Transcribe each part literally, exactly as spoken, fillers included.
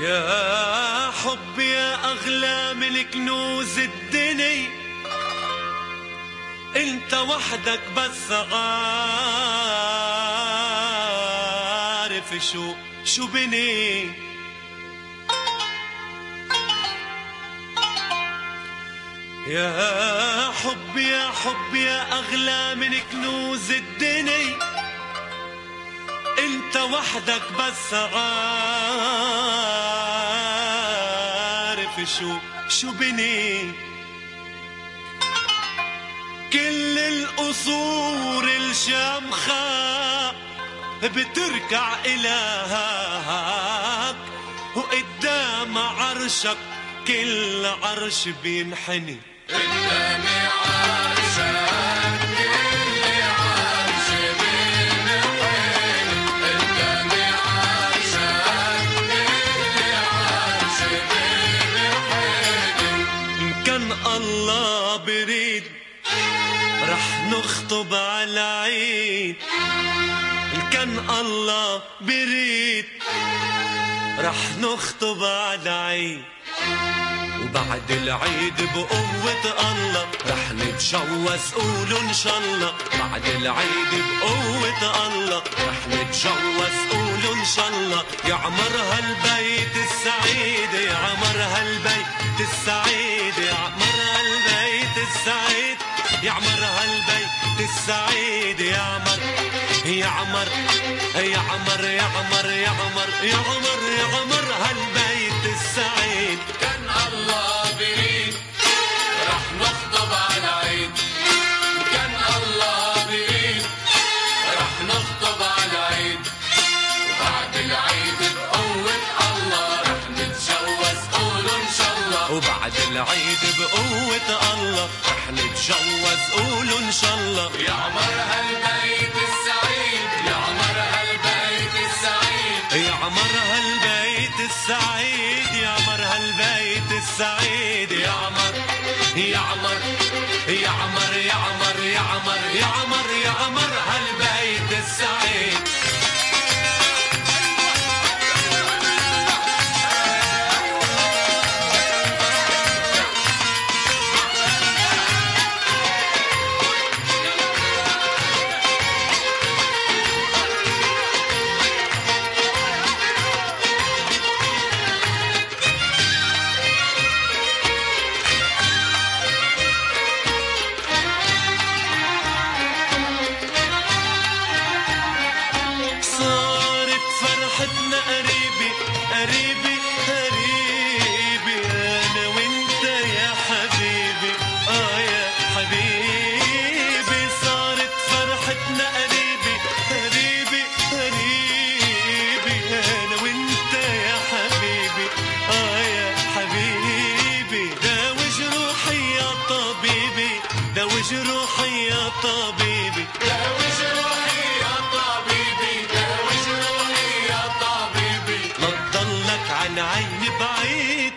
يا حب يا أغلى من كنوز الدنيا، انت وحدك بس عارف شو شو بني. يا حب يا حب يا أغلى من كنوز الدنيا، انت وحدك بس عارف شو شو بني. كل القصور الشامخة بتركع إلهك، وقدام عرشك كل عرش بينحني. قدام عرشك كل عرش بينحني، قدام عرشك كل عرش بينحني. إن كان الله بريد رح نخطب على عيد، إن كان الله بريد رح نخطب على عيد. وبعد العيد بقوة الله رح نتجوز، قولوا إن شاء الله. بعد العيد بقوة الله رح نتجوز، قولوا إن شاء الله. يعمر هالبيت السعيد، يعمر هالبيت السعيد، يعمر هالبيت السعيد، يعمر هالبيت السعيد. يعمر يعمر يعمر يعمر يعمر يعمر يعمر هالبيت السعيد. كان الله بريد رح نخطب على عيد، كان الله بريد رح نخطب على عيد. وبعد العيد بقوة الله رح نتجوز، قولوا إن شاء الله. وبعد العيد بقوة الله رح نتجوز، قولوا إن شاء الله. يعمر هالبيت السعيد، يعمر هالبيت السعيد، يعمر هالبيت السعيد، يعمر هالبيت السعيد. يعمر يعمر يعمر يعمر يعمر يعمر يعمر هالبيت السعيد. قريبي قريبي أنا وإنت يا حبيبي، آه يا حبيبي. صارت فرحتنا قريبي قريبي قريبي أنا وإنت يا حبيبي، آه يا حبيبي. داوي جروحي يا طبيبي، داوي جروحي يا طبيبي، داوي جروحي يا طبيبي، داوي جروحي يا طبيبي. لا تضلك عن عيني بعيد.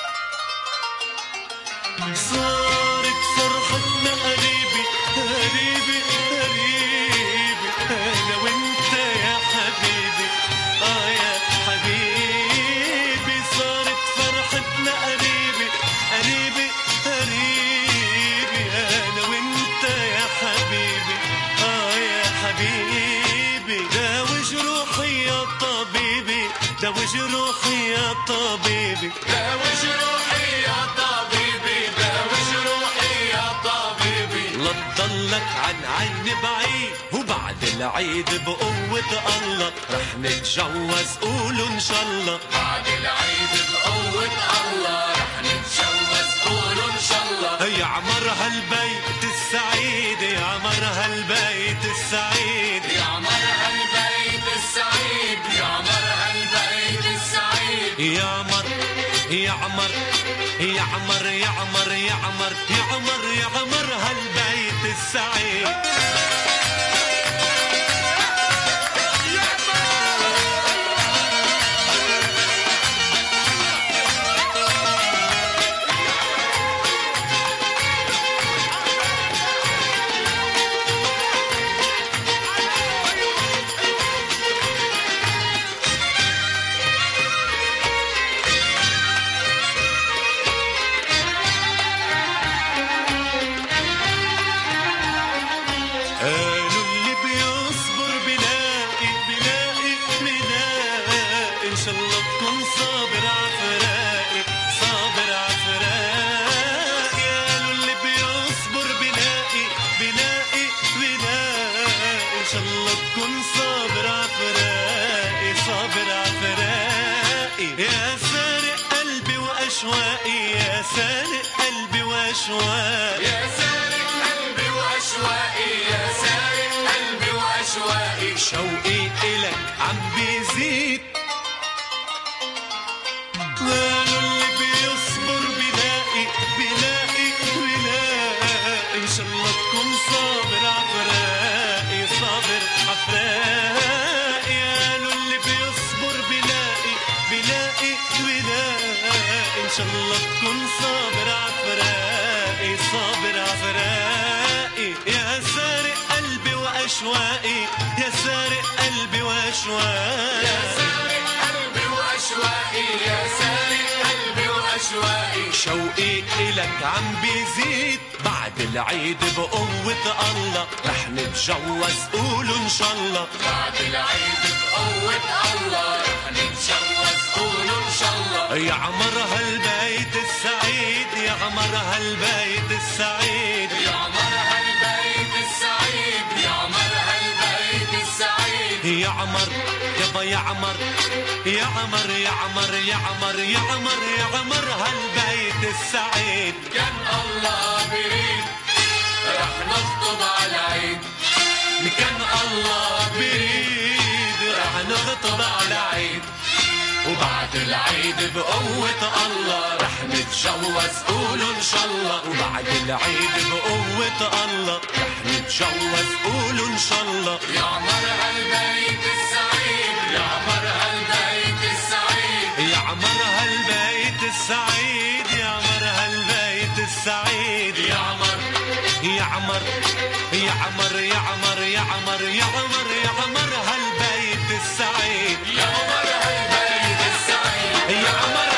صارت فرحتنا قريبي قريبي قريبي أنا وإنت يا حبيبي، آه يا حبيبي. صارت فرحتنا قريبي قريبي قريبي أنا وإنت يا حبيبي، آه يا حبيبي. داوي جروحي يا طبيبي، داوي جروحي يا طبيبي، داوي جروحي يا طبيبي، داوي جروحي يا طبيبي. لا تضلك عن عيني بعيد. وبعد العيد بقوة الله رح نتجوز، قولوا إن شاء الله. بعد العيد بقوة الله رح نتجوز، قولوا إن شاء الله. يعمر هالبيت السعيد، يعمر هالبيت السعيد، يعمر هالبيت السعيد، يعمر هالبيت السعيد. يعمر يعمر يعمر يعمر يعمر يعمر يعمر هالبيت السعيد. شاء الله تكون صابر عفراقي صابر عفراقي يا سارق قلبي واشواقي يا سارق قلبي واشواقي يا سارق قلبي واشواقي يا سارق قلبي واشواقي شوقي إلك عم بيزيد قالوا اللي بيصبر بلاقي بلاقي بلاقي إن شاء الله تكون صابر عفراقي صابر عفراقي قالوا اللي بيصبر بلاقي بلاقي بلاقي إن شاء الله تكون صابر عفراقي صابر عفراقي يا سارق قلبي وأشواقي يا سارق قلبي وأشواقي يا سارق قلبي واشواقي يا سارق قلبي واشواقي شوقي إلك عم بيزيد بعد العيد بقوة الله رح نتجوز قولوا إن شاء الله بعد العيد بقوة الله رح نتجوز قولوا إن شاء الله يا عمر هالبيت السعيد يا عمر هالبيت السعيد يا عمر هالبيت السعيد يا عمر هالبيت السعيد يا عمر يابا يا عمر يا عمر يا عمر يا عمر يا عمر يا عمر هالبيت السعيد كان الله بريد رح نخطب على العيد كان الله بريد رح نخطب على عيد وبعد العيد بقوة الله رح نتجوز قولوا إن شاء الله وبعد العيد بقوة الله رح نتجوز قولوا إن شاء الله يا عمر هالبيت السعيد يا عمر هالبيت السعيد يا عمر هالبيت السعيد يا عمر هالبيت السعيد يا عمر يا عمر يا عمر يا عمر يا عمر يا عمر يا عمر هالبيت السعيد يا عمر هالبيت السعيد يا عمر